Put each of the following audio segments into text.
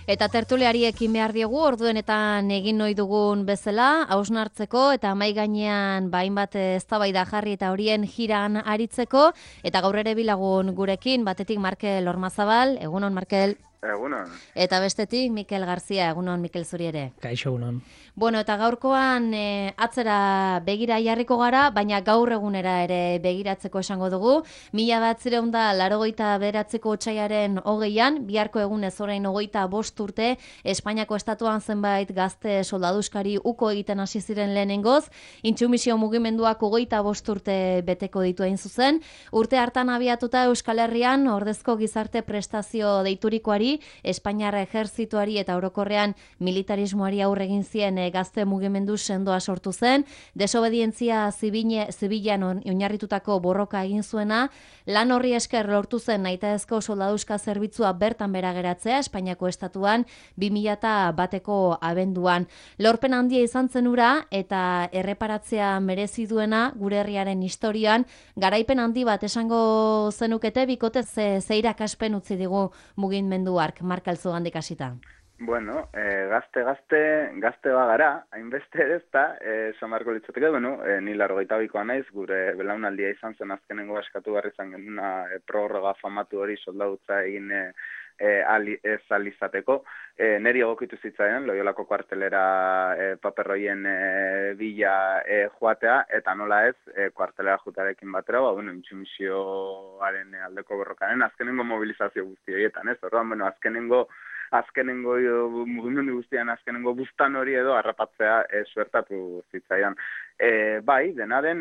Eta tertuliari ekin behar diegu, orduenetan egin ohi dugun bezala, hausnartzeko eta mahai gainean hainbat eztabaida jarri eta horien jiran aritzeko, eta gaur ere bilagun gurekin, batetik Markel Ormazabal, egunon Markel. Egunon. Eta bestetik Mikel Garzia, egunon Mikel zuri ere. Kaixo egunon. Bueno, eta gaurkoan atzera begira jarriko gara, baina gaur egunera ere begiratzeko esango dugu. 1989ko otsaiaren 20an, biharko egunez orain 25 urte, Espainiako estatuan zenbait gazte soldaduskari uko egiten hasi ziren lehenengoz, intsumisio mugimenduak 25 urte beteko ditu hain zuzen. Urte hartan abiatuta Euskal Herrian ordezko gizarte prestazio deiturikoari, Espainiar ejerzituari eta orokorrean militarismoari aurre egin zien gazte mugimendu sendoa sortu zen, desobedientzia zibilan oinarritutako borroka egin zuena, lan horri esker lortu zen nahitaezko soldaduzka zerbitzua bertan bera geratzea Espainiako estatuan 2001ko abenduan. Lorpen handia izan zen hura eta erreparatzea merezi duena gure herriaren historian, garaipen handi bat esango zenukete bikote ze irakaspen utzi digu mugimenduak, Markel zugandik hasita. Bueno, gazte bagara, hainbeste ez da, esan beharko litzateke, ni 82koa naiz, gure belaunaldia izan zen azkenengo eskatu behar izan genuna prorroga famatu hori soldadutza egin ez alizateko. Neri egokitu zitzaidan, Loiolako kuartelera paperroien bila joatea, eta nola ez, kuartelera jutarekin batera, intsumisioaren aldeko borrokaren azkenengo mobilizazio guzti horietan, ez? Orduan, azkenengo mugimendu guztian azkenengo bustan hori edo harrapatzea suertatu zitzaidan. Bai, dena den,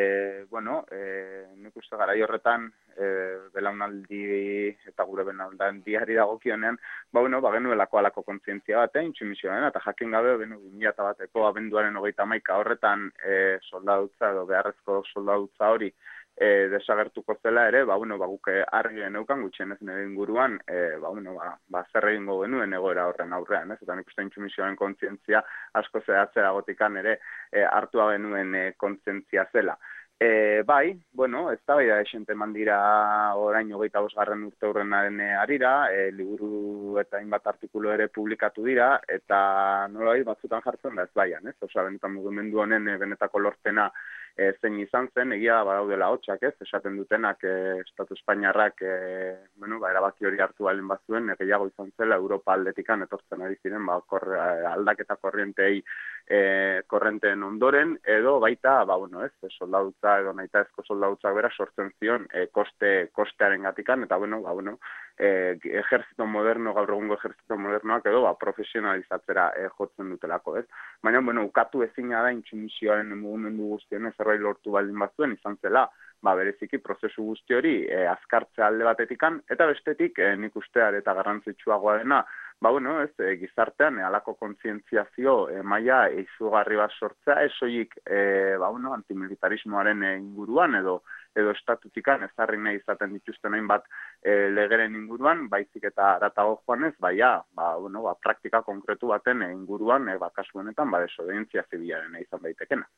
nik uste garai horretan belaunaldi eta gure belaunaldiari dagokionean, genuelako alako kontzientzia batean, intsumisioaren, eta jakin gabe 2001ko abenduaren 31 horretan soldadutza edo beharrezko soldadutza hori desagertuko zela ere, guk argi geneukan gutxienez nire inguruan, zer egingo genuen egoera horren aurrean, ez? Eta nik uste intsumisioaren kontzientzia asko zehatzera gotikan ere hartua genuen kontzientzia zela. Bai, ez da bai da esente mandira orain 25. urte hurrenaren harira, liburu eta hainbat artikulu ere publikatu dira, eta nolai batzutan jartzen da ez baian, ez? Osea, benetan mugimendu honen benetako lorpena zein izan zen, egia badaudela hotxak, ez? Esaten dutenak Estatu Espainiarrak erabaki hori hartu balen bazuen, gehiago izan zela Europa aldetikan etortzen ari ziren aldaketa korrenteen ondoren, edo baita, soldadutza edo nahitaezko soldadutza bera sortzen zion kostearen gatikan, eta ejerzito moderno, gaur egungo ejerzito modernoak edo profesionalizatzera jotzen dutelako, ez? Baina, ukatu ezina da intsumisioaren mugimendu guztien zerbait lortu baldin bazuen izan zela, bereziki prozesu guzti hori azkartzea alde batetikan, eta bestetik nik ustear eta garrantzitsuagoa dena, gizartean halako kontzientziazio maila izugarri bat sortzea, ez soilik antimilitarismoaren inguruan edo estatutikan ezarri nahi izaten dituzten hainbat legeren inguruan, baizik eta haratago joanez, praktika konkretu baten inguruan, kasu honetan, desobedientzia zibilaren izan daitekena.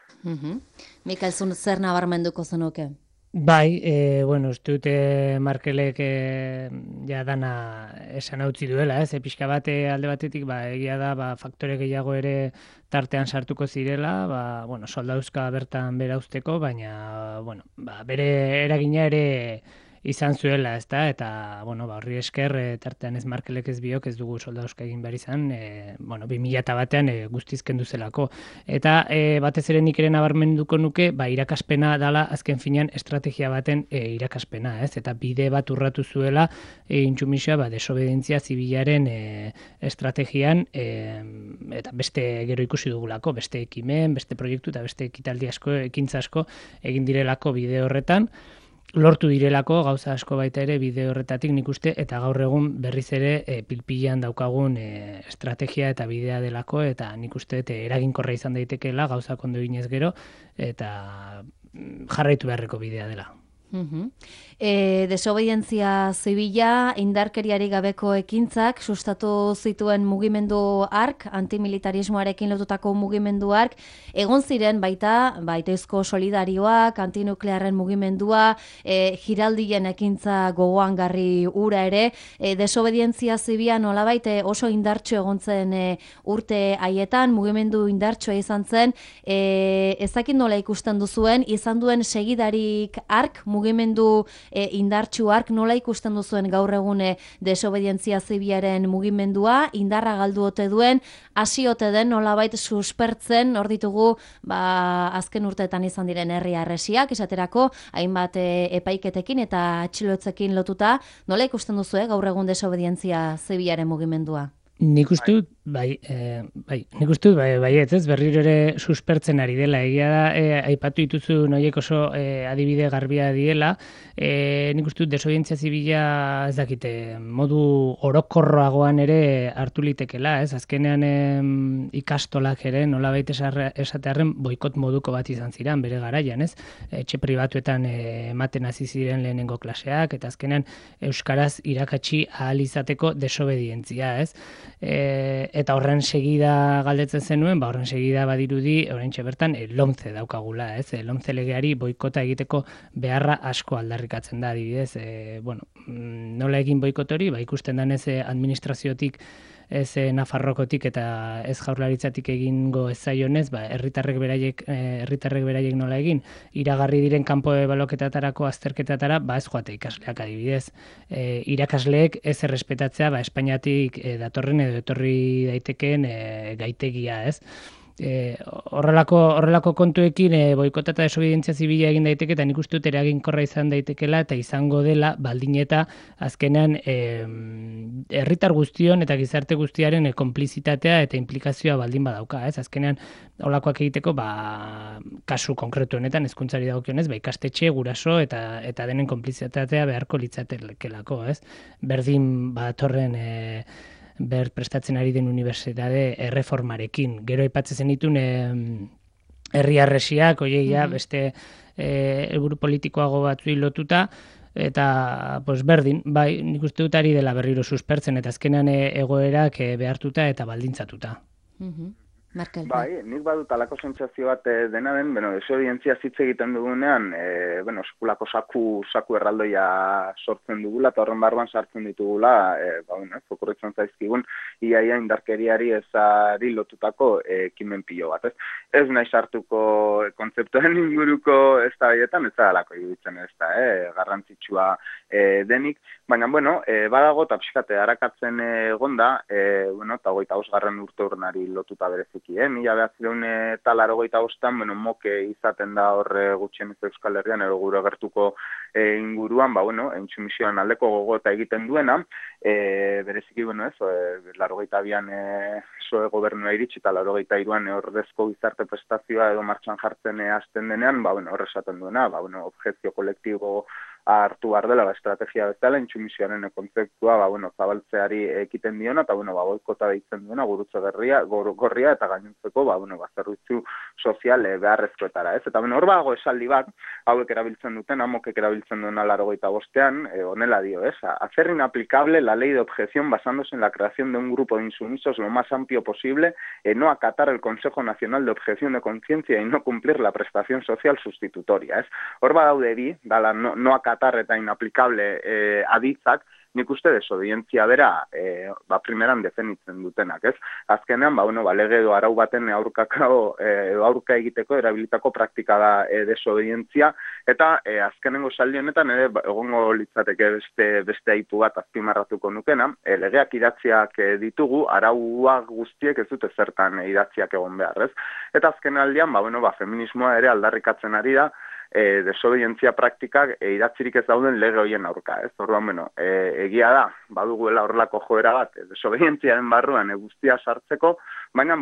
Mikel, zer nabarmenduko zenuke? Bai, uste dute Markelek ja dana esan utzi duela, ez? Pixka bat alde batetik, egia da, faktore gehiago ere tartean sartuko zirela, soldaduzka bertan bera uzteko, baina, bere eragina ere izan zuela, ezta? Eta, horri esker, tartean ez Markelek ez biok ez dugu soldaduzka egin behar izan, 2001an guztiz kendu zelako. Eta batez ere nik ere nabarmenduko nuke, irakaspena dala azken finean estrategia baten irakaspena, ez? Eta bide bat urratu zuela intsumisioa desobedientzia zibilaren estrategian, eta beste gero ikusi dugulako, beste ekimen, beste proiektu eta beste ekitaldi asko, ekintza asko egin direlako bide horretan, lortu direlako gauza asko baita ere bide horretatik nik uste, eta gaur egun berriz ere pilpilan daukagun estrategia eta bidea delako, eta nik uste eraginkorra izan daitekeela gauza ondo eginez gero, eta jarraitu beharreko bidea dela. Desobedientzia zibila, indarkeriari gabeko ekintzak, sustatu zituen mugimendu ark, antimilitarismoarekin lotutako mugimendu ark, egon ziren baita Eusko Solidarioak, antinuklearren mugimendua, giraldien ekintza gogoangarri ura ere, desobedientzia zibila nolabait oso indartsu egon zen urte haietan, mugimendu indartsua izan zen, ezakin nola ikusten duzuen, izan duen segidarik ark, mugimendu indartsu ark, nola ikusten duzuen gaur egune desobedientzia zibilaren mugimendua, indarra galdu ote duen, hasi ote den nolabait suspertzen, hor ditugu azken urteetan izan diren herri harresiak, esaterako, hainbat epaiketekin eta atxilotzekin lotuta, nola ikusten duzue gaur egun desobedientzia zibilaren mugimendua? Nik uste dut, baiet, ez, berriro ere suspertzen ari dela, egia da, aipatu dituzu noiek oso adibide garbia diela, nik uste dut desobedientzia zibila, ez dakite, modu orokorroagoan ere hartu litekela, ez, azkenean ikastolak ere, nolabait esatearren boikot moduko bat izan ziren, bere garaian, ez, etxe pribatuetan ematen hasi ziren lehenengo klaseak, eta azkenean euskaraz irakatsi ahal izateko desobedientzia, ez, eta horren segida galdetzen zenuen, horren segida badirudi, oraintxe bertan, lomce daukagula, ez? Lomce legeari boikota egiteko beharra asko aldarrikatzen da, adibidez, nola egin boikot hori, ikusten danez administraziotik, ez Nafarrokotik eta ez Jaurlaritzatik egingo ez zaionez, herritarrek beraiek nola egin, iragarri diren kanpo ebaluaketetarako azterketatara, ez joate ikasleak adibidez. Irakasleek ez errespetatzea, Espainiatik datorren edo etorri daitekeen gaitegia, ez? Horrelako kontuekin boikota eta desobedientzia zibila egin daiteke, eta nik uste dut eraginkorra izan daitekela eta izango dela baldin eta azkenean herritar guztion eta gizarte guztiaren konplizitatea eta implikazioa baldin badauka, ez? Azkenean holakoak egiteko kasu konkretu honetan hezkuntzari dagokionez, ikastetxe, guraso eta denen konplizitatea beharko litzatekelako, ez? Berdin batorren prestatzen ari den unibertsitate erreformarekin. Gero aipatzen zenitun herri harresiak, beste helburu politikoago batzuei lotuta, eta berdin, nik uste dut ari dela berriro suspertzen, eta azkenan egoerak behartuta eta baldintzatuta. Markel. Nik badut alako sentsazio bat dena den, desobedientzia hitz egiten dugunean, eskulako saku erraldoia sortzen dugula, eta horren barruan sartzen ditugula, okurritzen zaizkigun, iaia indarkeriari ezari lotutako ekimen pilo bat, ez? Ez nahi sartuko kontzeptuen inguruko ez da baietan, ez da alako iruditzen ez da, garrantzitsua denik, baina, badago, eta pixkate harakatzen egonda, eta 25. urte urnari lotuta berezik. Mila behatzireun eta 85an, moke izaten da horre gutxienez Euskal Herrian, edo gure gertuko inguruan, entsumisioan aldeko gogota egiten duena, bereziki, 82an soe gobernua iritsi, eta 83an ordezko gizarte prestazioa edo martxan jartzen hasten denean, horre esaten duena, objekzio kolektibo hartu behar dela, estrategia bezala, entsumisioaren kontzeptua, zabaltzeari ekiten diona, eta, boikota deitzen duena, gurutze gorria, eta gainontzeko, zerbitzu sozial beharrezkoetara, ez? Eta, hor bago esaldi bat, hauek erabiltzen duten, amokek erabiltzen duena 85an, honela dio, ez? Hacer inaplicable la ley de objeción basándose en la creación de un grupo de insumisos lo más amplio posible, no acatar el Consejo Nacional de Objeción de Conciencia y no cumplir la prestación social sustitutoria, ez? Hor badaude bi, dala no acatar eta inaplikable aditzak, nik uste desobedientzia bera primeran definitzen dutenak, ez? Azkenean, lege edo arau baten aurka egiteko erabilitako praktika da desobedientzia, eta azkenengo saldi honetan ere egongo litzateke beste aipu bat azpimarratuko nukena, legeak idatziak ditugu, arauak guztiek ez dute zertan idatziak egon behar, ez? Eta azken aldian, feminismoa ere aldarrikatzen ari da, desobedientzia praktikak idatzirik ez dauden lege horien aurka, ez? Orduan, egia da, baduguela horrelako joera bat, desobedientziaren barruan guztia sartzeko, baina,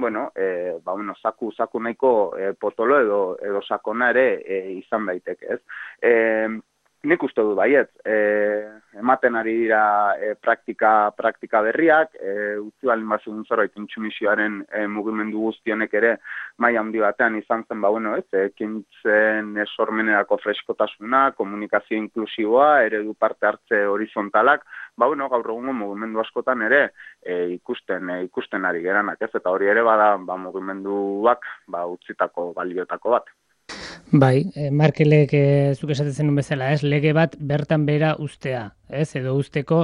saku nahiko potolo edo sakona ere izan daiteke, ez? Nik uste du baiet, ematen ari dira praktika berriak, utzi balin bazun zerbait intsumisioaren mugimendu guztionek ere maila handi batean izan zen, ekintzen sormenerako freskotasuna, komunikazio inklusiboa, eredu parte hartze horizontalak, gaur egungo mugimendu askotan ere ikusten ari geranak, ez? Eta hori ere bada mugimenduak utzitako baliotako bat. Bai, Markelek zuk esaten zenun bezala, ez, lege bat bertan bera ustea, ez, edo usteko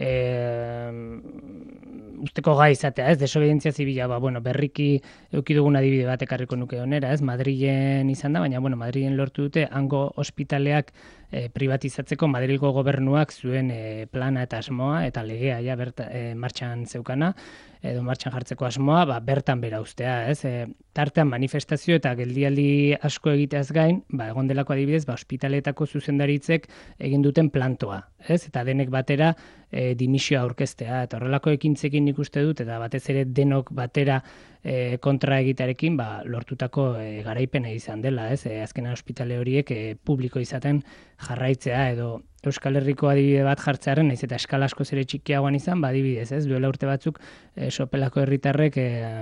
gai izatea, ez, desobedientzia zibila, berriki eduki dugun adibide bat ekarriko nuke honera, ez, Madrilen izan da, baina, Madrilen lortu dute, hango ospitaleak privatizatzeko Madrilgo gobernuak zuen plana eta asmoa, eta legea ja martxan zeukana, edo martxan jartzeko asmoa, bertan bera ustea, ez, tartean manifestazio eta geldialdi asko egiteaz gain, egon delako adibidez, ospitaleetako zuzendaritzek egin duten plantoa, ez, eta denek batera dimisioa aurkeztea, eta horrelako ekintzekin ikuste dut, eta batez ere denok batera kontra egitearekin, lortutako garaipena izan dela, ez, azkenan ospitale horiek publiko izaten jarraitzea, edo Euskal Herriko adibide bat jartzearen, naiz eta eskala asko zere txikiagoan izan, adibidez, ez, duela urte batzuk Sopelako herritarrek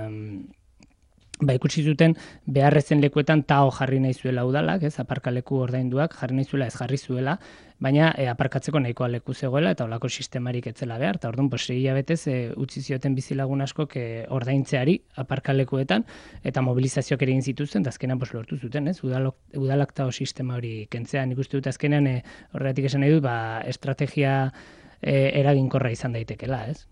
ikusi zuten beharrezen lekuetan tao jarri nahi zuela udalak, ez, aparkaleku ordainduak jarri nahi zuela, ez jarri zuela, baina aparkatzeko nahikoa leku zegoela eta olako sistemarik etzela behar, eta orduan, 6 hilabetez utzi zioten bizilagun askok ordaintzeari aparkalekuetan, eta mobilizazioak ere egin zituzten, eta azkenan lortu zuten, ez, udalak tao sistema hori kentzea, nik uste dut azkenan horregatik esan nahi dut, estrategia eraginkorra izan daitekela, ez?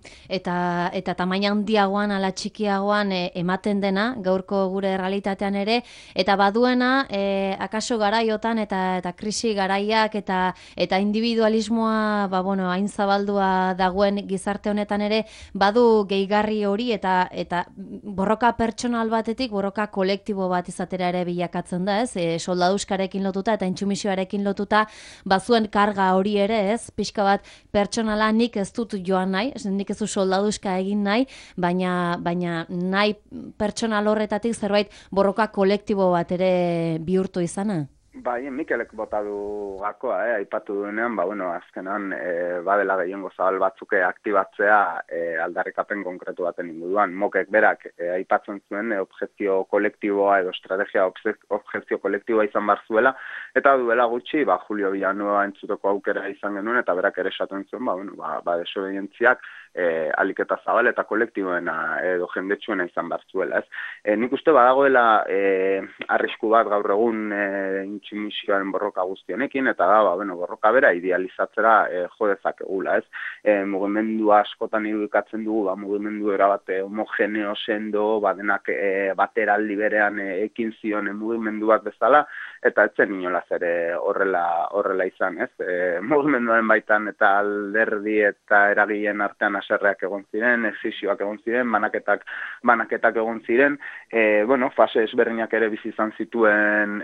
Eta tamaina handiagoan ala txikiagoan ematen dena, gaurko gure realitatean ere, eta baduena akaso garaiotan eta krisi garaiak eta individualismoa hain zabaldua dagoen gizarte honetan ere, badu gehigarri hori eta borroka pertsonal batetik, borroka kolektibo bat izatera ere bilakatzen da, ez? Soldaduskarekin lotuta eta intsumisioarekin lotuta, bazuen karga hori ere, ez? Pixka bat pertsonala nik ez dut joan nahi, nik ez du soldaduzka egin nahi, baina nahi pertsonal horretatik zerbait borroka kolektibo bat ere bihurtu izana? Bai, Mikelek bota du gakoa, aipatu duenean, azkenan badela gehiengo zabal batzuk aktibatzea aldarrikapen konkretu baten inguruan. Mokek berak aipatzen zuen objekzio kolektiboa edo estrategia objekzio kolektiboa izan bar zuela, eta duela gutxi, Julio Villanueva entzuteko aukera izan genuen, eta berak ere esaten zuen, desobedientziak aliketa zabal eta kolektiboena edo jendetsuena izan bar zuela, ez? Nik uste badagoela arrisku bat gaur egun intsumisioaren borroka guztionekin, eta borroka bera idealizatzera jo dezakegula, ez? Mugimendu askotan irudikatzen dugu, mugimendu erabate homogeneo sendo, denak bateraldi berean ekin zion mugimendu bat bezala, eta etzen inolaz ere horrela izan, ez? Mugimenduaren baitan eta alderdi eta eragileen artean haserreak egon ziren, exisioak egon ziren, banaketak egon ziren, fase ezberdinak ere bizi izan zituen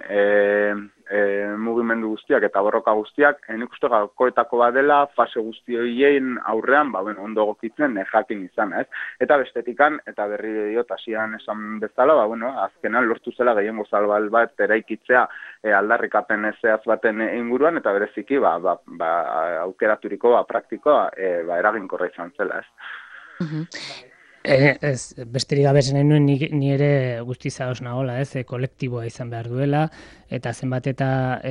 mugimendu guztiak eta borroka guztiak, nik uste gaurkoetako bat dela fase guzti horien aurrean, ondo egokitzen jakin izan, ez? Eta bestetikan, eta berri diot hasieran esan bezala, azkenan lortu zela gehiengo zabal bat eraikitzea aldarrikapen zehaz baten inguruan, eta bereziki aukeraturiko praktikoa eraginkorra izan zela, ez? Ez, besterik gabe esan nahi nuen ni ere guztiz ados nagoela, ez, kolektiboa izan behar duela, eta zenbat eta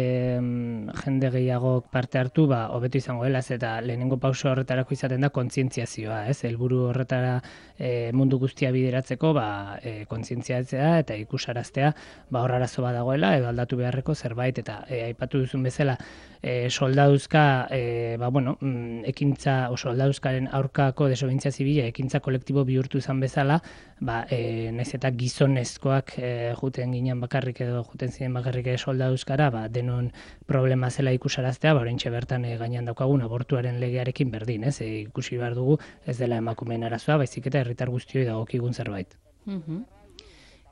jende gehiagok parte hartu, hobeto izango dela, ez, eta lehenengo pauso horretarako izaten da kontzientziazioa, ez, helburu horretara mundu guztia bideratzeko, kontzientziatzea eta ikusaraztea, hor arazo bat dagoela, edo aldatu beharreko zerbait, eta aipatu duzun bezala, soldaduzka, ekintza, soldaduzkaren aurkako desobedientzia zibila, ekintza kolektibo bihurtu izan bezala, naiz eta gizonezkoak juten ginen bakarrik edo juten ziren bakarrik soldaduzkara, denon problema zela ikusaraztea, oraintxe bertan gainean daukagun abortuaren legearekin berdin, ez? Ikusi behar dugu ez dela emakumeen arazoa, baizik eta herritar guztioi dagokigun zerbait.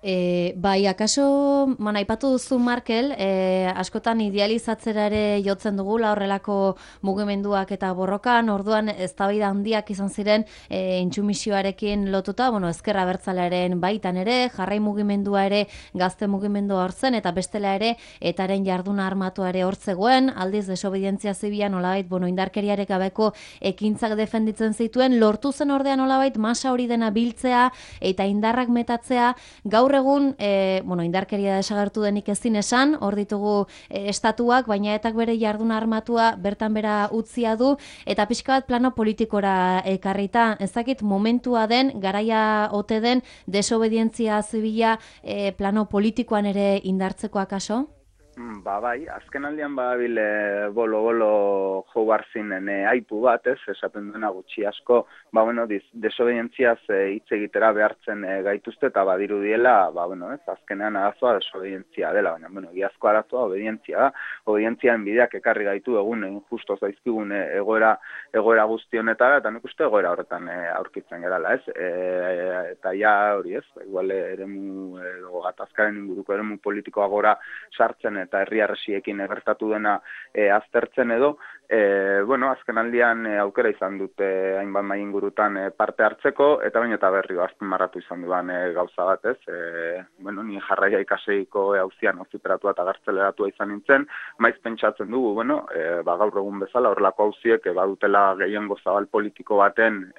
Bai, akaso, aipatu duzu Markel, askotan idealizatzera ere jotzen dugula horrelako mugimenduak eta borrokan, orduan eztabaida handiak izan ziren intsumisioarekin lotuta, ezker abertzalearen baitan ere, jarrai mugimendua ere gazte mugimendua hor zen, eta bestela ere, etaren jarduna armatua ere hor zegoen, aldiz desobedientzia zibila nolabait, indarkeriarek gabeko ekintzak defenditzen zituen, lortu zen ordean nolabait masa hori dena biltzea eta indarrak metatzea, gaur egun, indarkeria desagertu denik ezin esan, hor ditugu estatuak, baina etak bere jarduna armatua bertan bera utzia du, eta pixka bat plano politikora ekarrita, ezakit momentua den, garaia ote den, desobedientzia zibila plano politikoan ere indartzeko akaso? Bai, azken aldian badabil bolo-bolo jo barzinen aipu bat, esaten duena gutxi asko, desobedientziaz hitz egitera behartzen gaituzte, eta badiru diela, azkenean arazoa desobedientzia dela, baina, egiazko arazoa obedientzia da, obedientziaren bideak ekarri gaitu egun justo zaizkigun egoera guztionetara, eta nik uste egoera horretan aurkitzen gerala, eta ja hori igual eremu gatazkaren inguruko eremu politikoa gora sartzen eta herri arresiekin gertatu dena aztertzen edo, azken aldian aukera izan dute hainbat mai ingurutan parte hartzeko, eta baina eta berri azpimarratu izan duan gauza bat, ni jarraia ikaseiko auzian auziperatua eta gartzeleratua izan nintzen, maiz pentsatzen dugu, gaur egun bezala horrelako auziek badutela gehiengo zabal politiko baten,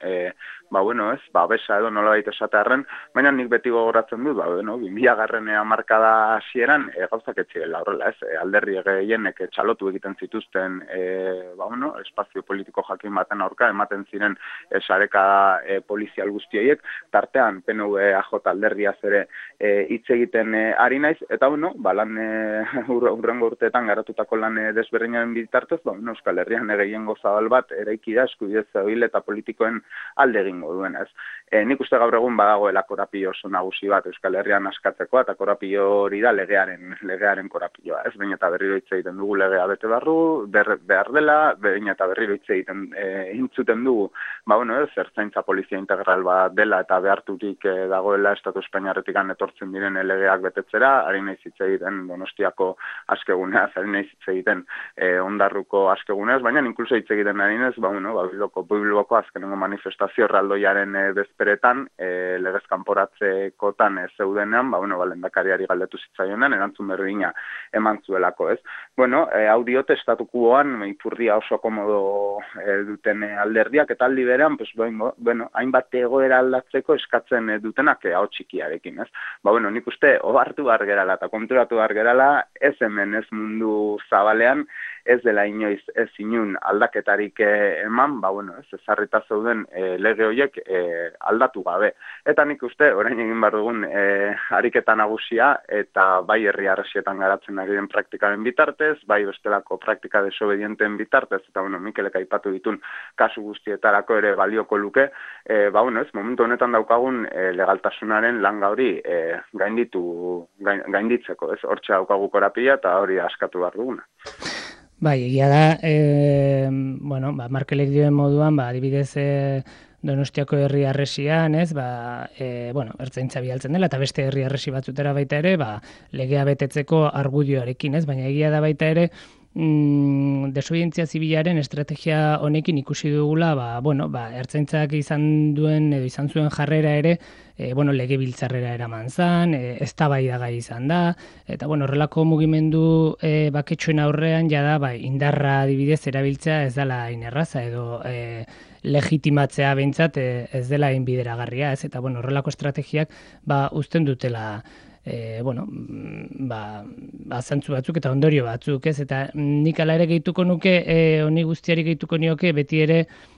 babesa edo nolabait esatearren, baina nik beti gogoratzen dut, 2000 hamarkada hasieran gauzak ez zirela horrela, alderri gehienek txalotu egiten zituzten espazio politiko jakin baten aurka ematen ziren sareka polizial guztioiek, tartean PNV AJ alderriaz ere hitz egiten ari naiz, eta lan hurrengo urteetan garatutako lan desberdinaren bitartez, Euskal Herrian gehiengo zabal bat eraiki da eskubide zibil eta politikoen alde egingo duena, Nik uste gaur egun badagoela korapio oso nagusi bat Euskal Herrian askatzeko, eta korapio hori da legearen korapioa, Behin eta berriro hitz egiten dugu legea bete behar dela, behin eta berriro hitz egiten intzuten dugu, zertzaintza polizia integral bat dela eta beharturik dagoela Estatu Espainiarretik etortzen diren legeak betetzera, ari naiz hitz egiten Donostiako askeguneaz, ari naiz hitz egiten Ondarruko askeguneaz, baina inkluso hitz egiten ari naiz, Bilboko azkenengo manifestazio erraldoiaren bezperetan, legez kanporatzekotan zeudenean, lehendakariari galdetu zitzaionean, erantzun berdina eman zuelako, hau diote estatukuoan ipurdia oso komodo duten alderdiak, eta aldi berean, hainbat egoera aldatzeko eskatzen dutenak hau txikiarekin, nik uste, ohartu behar gerala eta konturatu behar gerala, ez hemen ez mundu zabalean, ez dela inoiz ez inun aldaketarik eman, ezarrita zeuden lege horiek aldatu gabe. Eta nik uste, orain egin behar dugun ariketa nagusia, eta bai herri arresietan garatzen ari den praktikaren bitartez, bai bestelako praktika desobedienten bitartez, eta Mikelek aipatu ditun kasu guztietarako ere balioko luke, momentu honetan daukagun legaltasunaren langa hori gainditzeko, hortxe daukagu korapia eta hori askatu behar duguna. Bai, egia da, Markelek dioen moduan, adibidez Donostiako herri arresian, ertzaintza bialtzen dela, eta beste herri arresi batzutera baita ere, legea betetzeko argudioarekin, baina egia da baita ere, desobedientzia zibilaren estrategia honekin ikusi dugula, ertzaintzak izan zuen jarrera ere, legebiltzarrera eraman zan, eztabaidagai izan da, eta horrelako mugimendu baketsuen aurrean jada indarra adibidez erabiltzea ez dela hain erraza edo legitimatzea behintzat ez dela hain bideragarria, eta horrelako estrategiak uzten dutela zantzu batzuk eta ondorio batzuk, eta nik ala ere gehituko nuke, honi guztiari gehituko nioke beti ere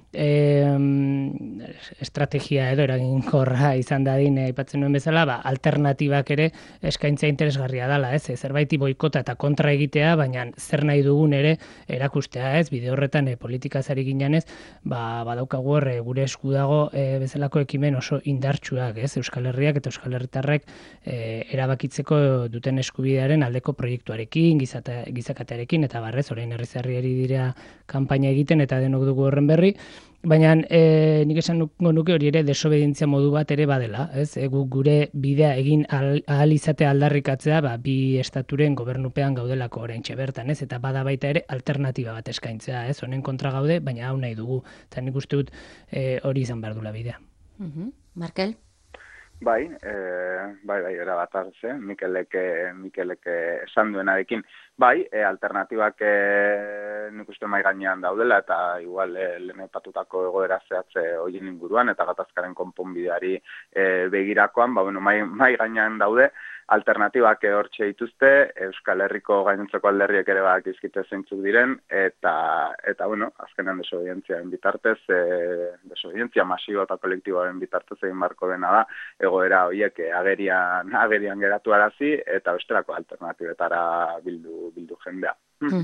estrategia edo eraginkorra izan dadin aipatzen nuen bezala, alternatibak ere eskaintza interesgarria dela, zerbaiti boikota eta kontra egitea, baina zer nahi dugun ere erakustea, bide horretan politikaz ari ginenez, badaukagu hor gure esku dago bezalako ekimen oso indartsuak, Euskal Herriak eta Euskal Herritarrek erabakitzeko duten eskubidearen aldeko proiektuarekin, gizakatearekin, eta orain herriz herriari dira kanpaina egiten eta denok dugu horren berri, Baina nik esan nuke hori ere desobedientzia modu bat ere badela, ez? Gure bidea egin ahal izatea aldarrikatzea, bi estaturen gobernupean gaudelako oraintxe bertan, ez? Eta bada baita ere alternatiba bat eskaintzea, ez? Honen kontra gaude, baina hau nahi dugu. Eta nik uste dut hori izan behar dula bidea. Markel? Bai, era bat arze, Mikelek esan duenarekin. Bai, alternatibak nik uste mai gainean daudela, eta igual lehen aipatutako egoera zehatze horien inguruan, eta gatazkaren konponbideari begirakoan, mai gainean daude, alternatibak hortxe dituzte, Euskal Herriko gainontzeko alderriek ere bakizkite zeintzuk diren, eta azkenean desobedientziaren bitartez, desobedientzia masibo eta kolektiboaren bitartez egin barko dena da, egoera horiek agerian geratu arazi, eta bestelako alternatibetara bildu jendea.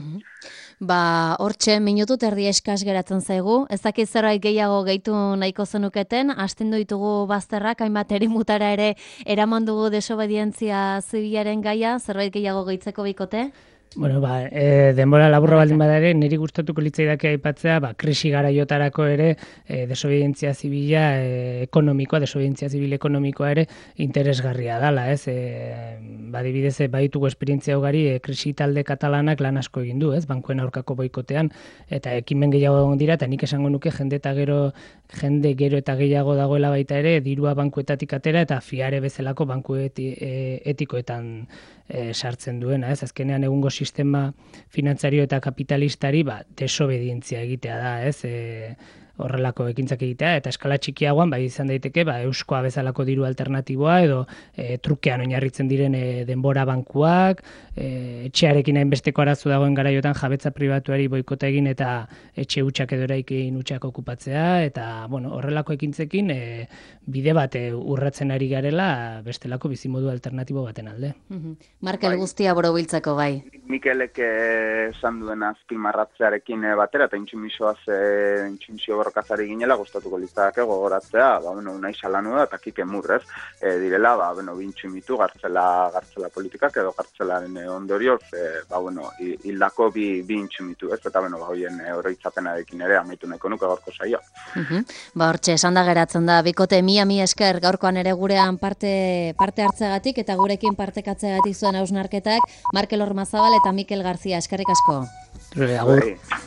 Hortxe, minutu terdi eskas geratzen zaigu. Ez dakit zerbait gehiago gehitu nahiko zenuketen, astindu ditugu bazterrak, hainbat erimutara ere eraman dugu desobedientzia zibilaren gaia, zerbait gehiago gehitzeko bikote? Bueno, denbora laburra baldin bada ere, niri gustatuko litzaidake aipatzea, krisi garaiotarako ere desobedientzia zibila ekonomikoa, desobedientzia zibil ekonomikoa ere interesgarria dala, ez? Adibidez, baditugu esperientzia ugari, krisi talde katalanak lan asko egin du, ez? Bankuen aurkako boikotean, eta ekimen gehiago egon dira, eta nik esango nuke jende gero eta gehiago dagoela baita ere, dirua bankuetatik atera, eta fiare bezalako banku etikoetan sartzen duena, ez? Azkenean egungo sistema finantzario eta kapitalistari desobedientzia egitea da, ez? Horrelako ekintzak egitea, eta eskala txikiagoan izan daiteke euskoa bezalako diru alternatiboa edo trukean oinarritzen diren denbora bankuak, etxearekin hainbesteko arazo dagoen garaiotan jabetza pribatuari boikota egin eta etxe hutsak edo eraikin hutsak okupatzea, eta horrelako ekintzekin bide bat urratzen ari garela bestelako bizimodu alternatibo baten alde. Markel guztia borobiltzeko gai. Mikelek esan duen azpimarratzearekin batera, eta intsumisio borrokazari ginela, gustatuko litzake gogoratzea, unai salanua eta kike murrez, direla, bintsumitu gartzela politikak edo gartzelaren ondorioz, hildako bi intsumitu, ez? Eta, hoien oroitzapenarekin ere amaitu nahiko nuke gaurko saioa. Hortxe, esan da geratzen da, bikote mi esker gaurkoan ere gurean parte hartzeagatik eta gurekin partekatzeagatik zuen hausnarketak, Markel Ormazabal eta Mikel Garzia, eskerrik asko. Agur.